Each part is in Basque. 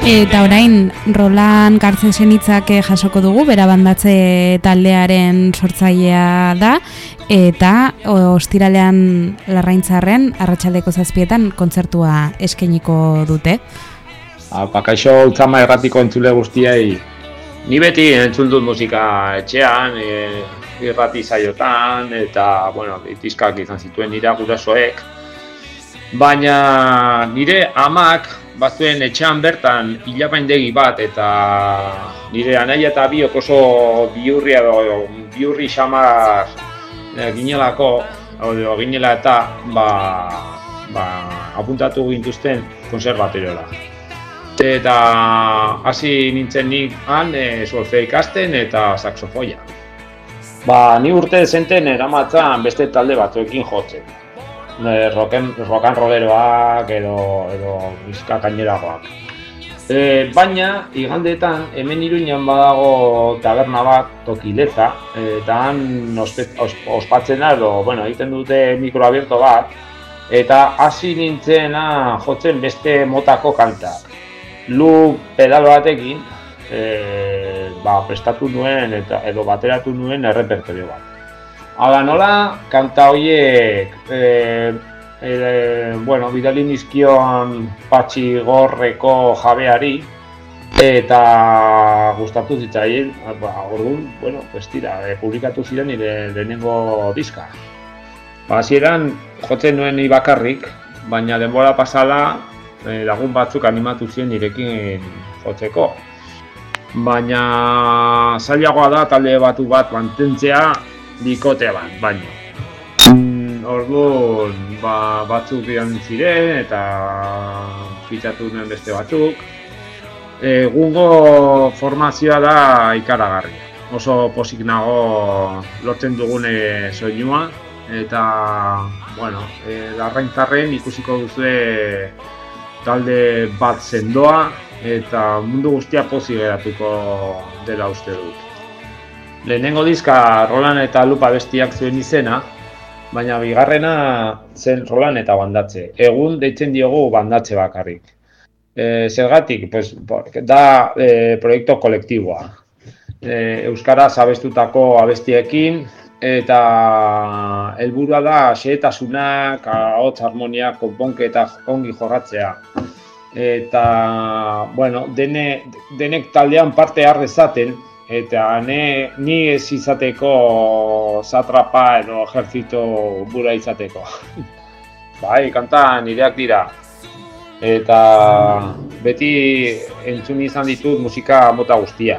Eta orain Roland Garcesen hitzak jasoko dugu, bera bandatze taldearen sortzailea da, eta ostiralean Larraintzarren arratsaldeko 7etan kontzertua eskainiko dute. Kaixo Ultzama erratiko entzule guztiei. Ni beti entzun dut musika etxean, irrati saiotan, eta, itizkak izan zituen nire gurasoek. Baina nire amak bazuen etxean bertan hilapaindegi bat, eta nire anaia eta biok oso bihurri xamar ginelako, ginela eta apuntatu gintuzten konserbatoriola. Eta hasi nintzen nik solfea ikasten eta saxofoia. Ni urte dezenten eramatzan beste talde batzuekin jotzen. Rock and rolleroak edo bizka gaineragoak. Baina igandeetan hemen Iruñan badago taberna bat, Tokileza, eta han ospatzen da edo egiten dute mikroabierto bat, eta hasi nintzena jotzen beste motako kantak. Loop pedal batekin prestatu nuen edo bateratu nuen errepertorio bat. Hala nola, kanta horiek bidali nizkion Patxi Gorreko jabeari eta gustatu zitzaien, orduan, publikatu ziren nire lehenengo diska. Hasieran jotzen nuen ni bakarrik, baina denbora pasala lagun batzuk animatu ziren nirekin jotzeko. Baina zailagoa da talde bat mantentzea bikote bat, baino. Orduan, batzuk joan ziren eta fitxatu nuen beste batzuk. Egungo formazioa da ikaragarria. Oso pozik nago lortzen dugune soinua eta, Larraintzarren ikusiko duzue talde bat sendoa eta mundu guztia pozik geratuko dela uste dut. Lehenengo diska Roland eta Lupa bestiak zuen izena, baina bigarrena zen Roland eta bandatze. Egun deitzen diogu bandatze bakarrik. Zergatik, da proiektu kolektiboa. Euskaraz abestutako abestiekin eta helburua da xehetasunak, ahots harmoniak, konponketak ongi jorratzea. Eta, denek taldean parte har dezaten, eta ni ez izateko satrapa edo ejertzito bura izateko. Kanta nireak dira. Eta beti entzun izan ditut musika mota guztiak.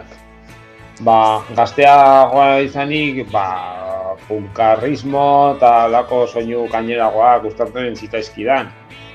Gazteagoa izanik, punkarrismo eta lako soinu gaineragoak gustatzen zitzaizkidan.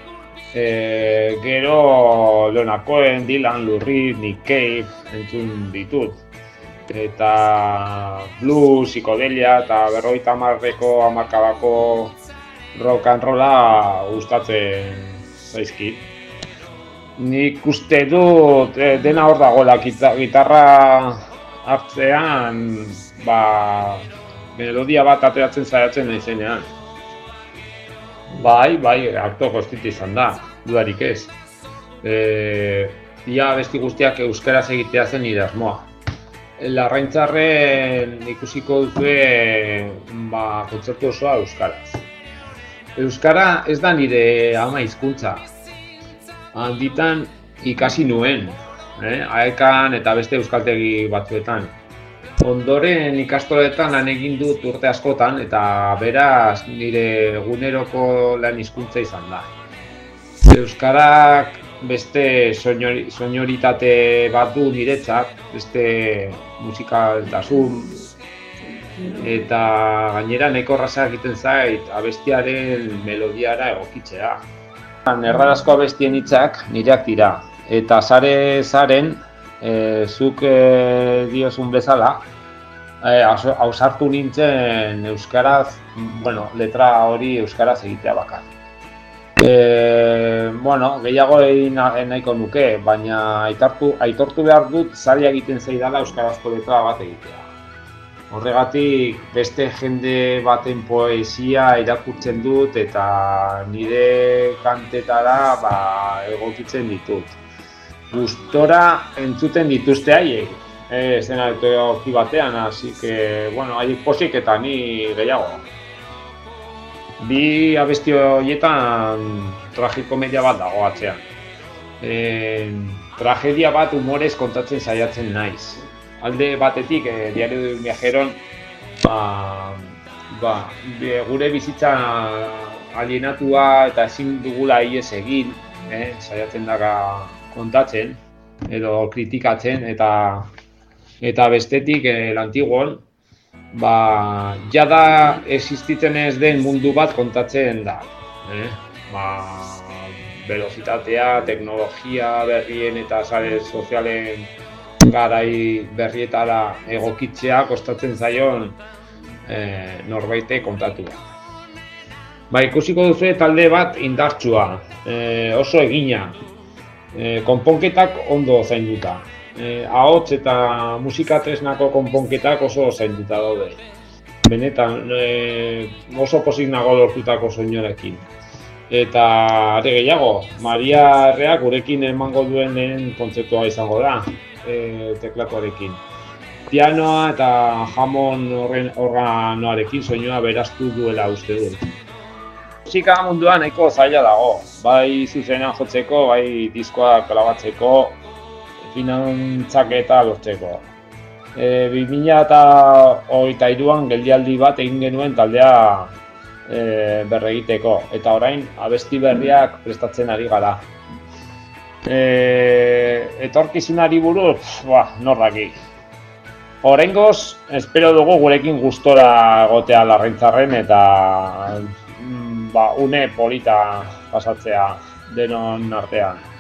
Gero Leonard Cohen, Dylan, Lou Reed, Nick Cave entzun ditut. Eta blues, psikodelia eta 50 hamarkadako rock and rolla gustatzen zaizkit. Nik uste dut dena hor dagoela, gitarra hartzean melodia bat ateratzen saiatzen naizenean. Akto guztit izan da, dudarik ez. Ia abesti guztiak euskaraz egitea zen nire asmoa. Larraintzarren ikusiko duzue kontzertu osoa euskaraz. Euskara ez da nire ama hizkuntza. Handitan ikasi nuen, Aekan eta beste euskaltegi batzuetan. Ondoren ikastoletan lan egin dut urte askotan eta beraz nire eguneroko lan hizkuntza izan da. Euskarak beste soinoritate bat du niretzat, beste musikaltasun eta gainera nahiko erraza egiten zait abestiaren melodiara egokitzea. Erdarazko abestien hitzak nireak dira eta zaren zuk diozun bezala ausartu nintzen euskaraz, letra hori euskaraz egitea bakar. Gehiago egin nahiko nuke, baina aitortu behar dut zaila egiten zaidala euskarazko letra bat egitea. Horregatik beste jende baten poesia irakurtzen dut eta nire kantetara egokitzen ditut. gustora entzuten dituzte haiek. Eszenatoki batean, así que, bueno, haiek posik eta ni gehiago. Bi abesti horietan tragikomedia bat dago atzean. Tragedia bat humorez kontatzen saiatzen naiz. Alde batetik, Diario de un viajeron, gure bizitza alienatua eta ezin dugula ihes egin, saiatzen daga kontatzen edo kritikatzen, eta bestetik Lantigon, jada existitzen ez den mundu bat kontatzen da. Velozitatea, teknologia berrien eta sare sozialen garai berrietara egokitzea kostatzen zaion norbaite kontatua. Ikusiko duzu talde bat indartsua, oso egina, konponketak ondo zainduta. Ahots eta musika tresnako konponketak oso zainduta daude. Benetan, oso pozik nago lortutako soinuarekin. Eta are gehiago, Maria Erreak gurekin emango duen lehen kontzertua izango da, teklatuarekin. Pianoa eta Hammond organoarekin soinua beraztu duela uste dut. Musika munduan nahiko zaila dago, bai zuzenean jotzeko, bai diskoak grabatzeko, finantzaketa lortzeko. 2023an geldialdi bat egin genuen taldea berregiteko, eta orain abesti berriak prestatzen ari gara. Etorkizunari buruz, nor daki. Oraingoz, espero dugu gurekin gustora egotea Larraintzarren eta une polita pasatzea denon artean.